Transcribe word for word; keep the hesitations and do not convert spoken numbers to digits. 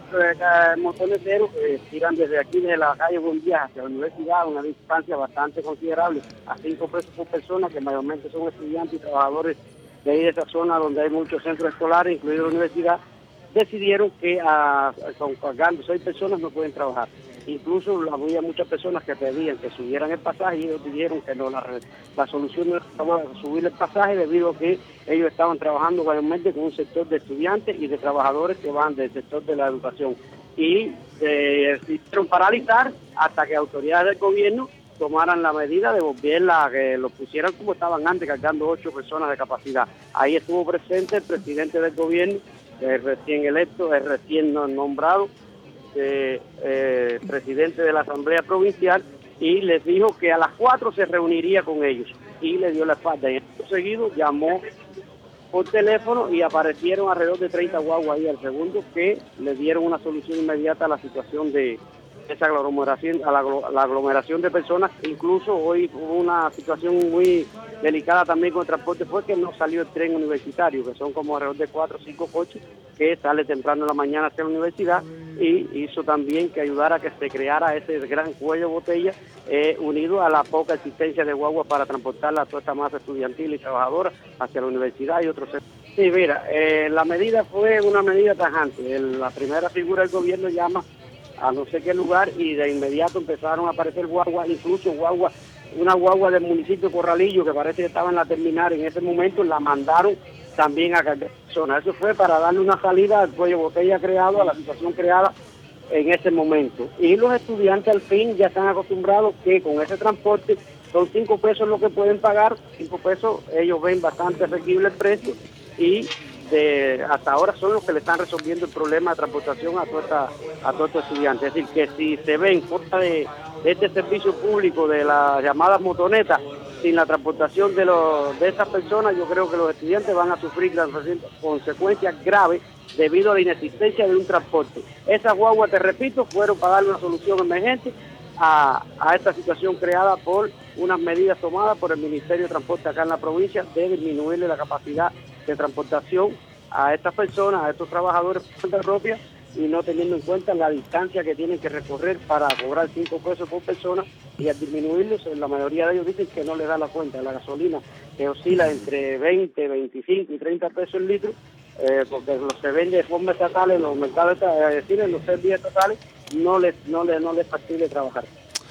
eh, motoneteros que tiran desde aquí, desde la calle Buen Viaje hacia la universidad, a una distancia bastante considerable, a cinco pesos por persona, que mayormente son estudiantes y trabajadores de ahí de esa zona donde hay muchos centros escolares, incluido la universidad, decidieron que a, con, pagando seis personas no pueden trabajar. Incluso había muchas personas que pedían que subieran el pasaje y ellos dijeron que no, la, la solución no estaba subir el pasaje debido a que ellos estaban trabajando mayormente con un sector de estudiantes y de trabajadores que van del sector de la educación. Y eh, decidieron paralizar hasta que autoridades del gobierno tomaran la medida de volverla, que lo pusieran como estaban antes, cargando ocho personas de capacidad. Ahí estuvo presente el presidente del gobierno, el recién electo, el recién nombrado, eh, eh, presidente de la Asamblea Provincial, y les dijo que a las cuatro se reuniría con ellos, y le dio la espalda. Y en acto seguido llamó por teléfono y aparecieron alrededor de treinta guaguas ahí al segundo que le dieron una solución inmediata a la situación de esa aglomeración, a la, la aglomeración de personas. Incluso hoy hubo una situación muy delicada también con el transporte, fue que no salió el tren universitario, que son como alrededor de cuatro o cinco coches que sale temprano en la mañana hacia la universidad, y hizo también que ayudara a que se creara ese gran cuello de botella eh, unido a la poca existencia de guaguas para transportarla a toda esta masa estudiantil y trabajadora hacia la universidad y otros sectores. Sí, mira, eh, la medida fue una medida tajante. El, la primera figura del gobierno llama a no sé qué lugar y de inmediato empezaron a aparecer guaguas, incluso guaguas, una guagua del municipio de Corralillo que parece que estaba en la terminal en ese momento, la mandaron también a cargar personas. Eso fue para darle una salida al cuello de botella creado, a la situación creada en ese momento. Y los estudiantes al fin ya están acostumbrados que con ese transporte son cinco pesos lo que pueden pagar, cinco pesos ellos ven bastante asequible el precio, y de, hasta ahora son los que le están resolviendo el problema de transportación a toda esta, a todos estos estudiantes. Es decir, que si se ven fuera de, de este servicio público de las llamadas motonetas, sin la transportación de, los, de estas personas, yo creo que los estudiantes van a sufrir las consecuencias graves debido a la inexistencia de un transporte. Esas guaguas, te repito, fueron para darle una solución emergente a, a esta situación creada por unas medidas tomadas por el Ministerio de Transporte acá en la provincia de disminuirle la capacidad de transportación a estas personas, a estos trabajadores por cuenta propia, y no teniendo en cuenta la distancia que tienen que recorrer para cobrar cinco pesos por persona, y al disminuirlos, la mayoría de ellos dicen que no les da la cuenta. La gasolina que oscila entre veinte, veinticinco y treinta pesos el litro, eh, porque los se vende de forma estatal en los mercados, es decir, en los servicios estatales, no les, no les, no les factible trabajar.